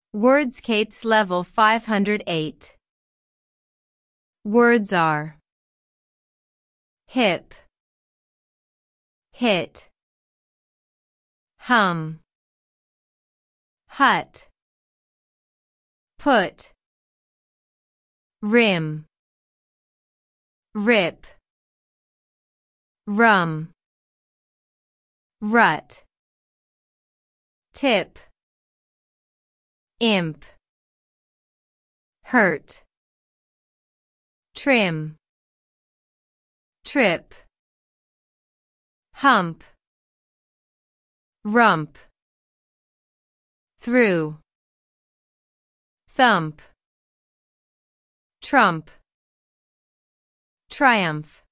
Wordscapes Level 508. Words are hip, hit, hum, hut, put, rim, rip, rum, rut, tip, imp, hurt, trim, trip, hump, rump, through, thump, trump, triumph.